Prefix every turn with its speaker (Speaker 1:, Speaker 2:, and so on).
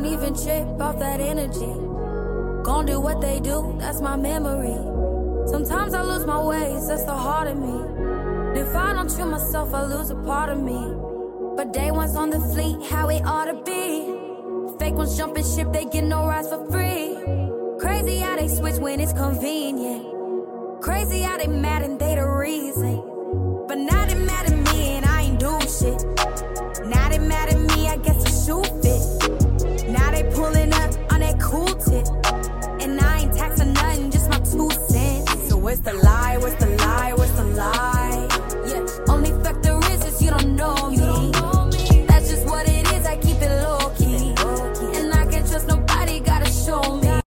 Speaker 1: don't even trip off that energy. Gon' do what they do, that's my memory. Sometimes I lose my ways, that's the heart of me. If I don't treat myself, I lose a part of me. But day one's on the fleet, how it ought to be. Fake ones jumping ship, they get no rides for free. Crazy how they switch when it's convenient. Crazy how they mad and they the reason. But now they mad at me and I ain't do shit. Now they mad at me, I guess the shoe fit. Now they pulling up on that cool tip. And I ain't taxing nothing, just my 2 cents. So what's the lie, what's the